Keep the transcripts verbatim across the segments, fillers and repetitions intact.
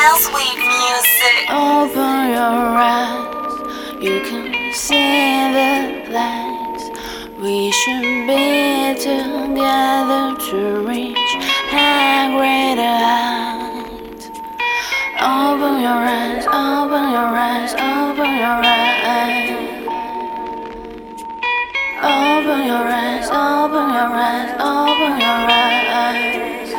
sweet music. Open your eyes, you can see the lights. We should be together to reach high greater heights. Open your eyes, open your eyes, open your eyes. Open your eyes, open your eyes, open your eyes.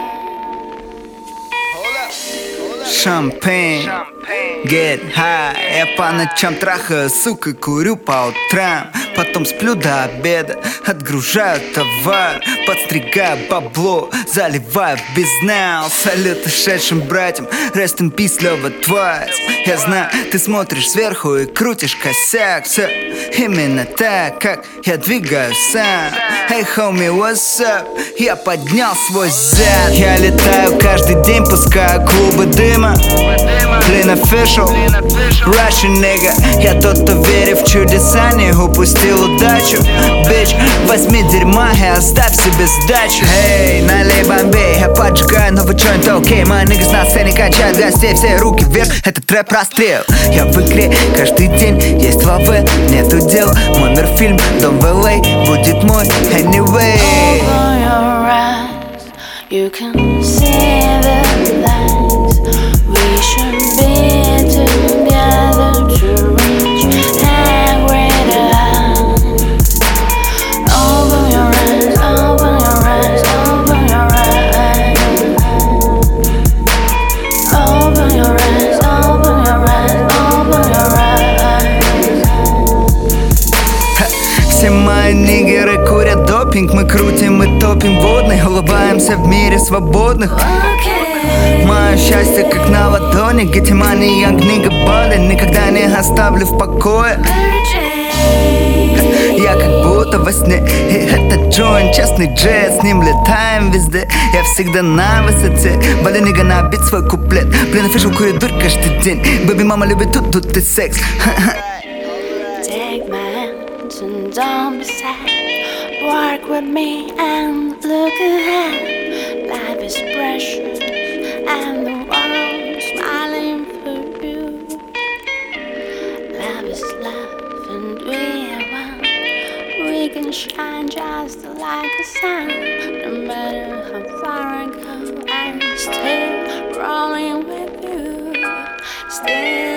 Шампейн, get high. Я по ночам трахаю, сука, курю по утрам. Потом сплю до обеда, отгружаю товар, подстригаю бабло, заливаю в бизнес. Салют ушедшим братьям, rest in peace, Лёва Твайс. Я знаю, ты смотришь сверху и крутишь косяк. Все именно так, как я двигаюсь сам. Hey homie, what's up? Я поднял свой зад. Я летаю каждый день, пускаю клубы дыма. Блин, official, Russian nigga. Я тот, кто верит в чудеса, не упустил удачу. Bitch, возьми дерьма и оставь себе сдачу. Эй, налей бомбей, я поджигаю новый joint, окей. Мои niggas на сцене качают гостей, все руки вверх, это трэп расстрел. Я в игре каждый день, есть в АВ, нету дел. Мой мир фильм, дом в эл эй, будет мой anyway. Open your eyes, you can see the lights. We should be together to reach high greater heights. Open your eyes, open your eyes, open your eyes. Open your eyes, open your eyes, open your eyes. Все мои нигеры курят допинг, мы крутим и топим водный, улыбаемся в мире свободных. Мое счастье как на ладони, Гетимани, Young Nigga Ballin', никогда не оставлю в покое. Я как будто во сне, и этот джойнт, частный джет, с ним летаем везде. Я всегда на высоте, Бали нига набит свой куплет. Блин, official курит дурь каждый день, бэби мама любит тут, тут и секс. Take my hands and don't be sad. Work with me and look ahead. Life is precious and the world's smiling for you. Love is love and we are one. We can shine just like a sun. No matter how far I go, I'm still rolling with you. Still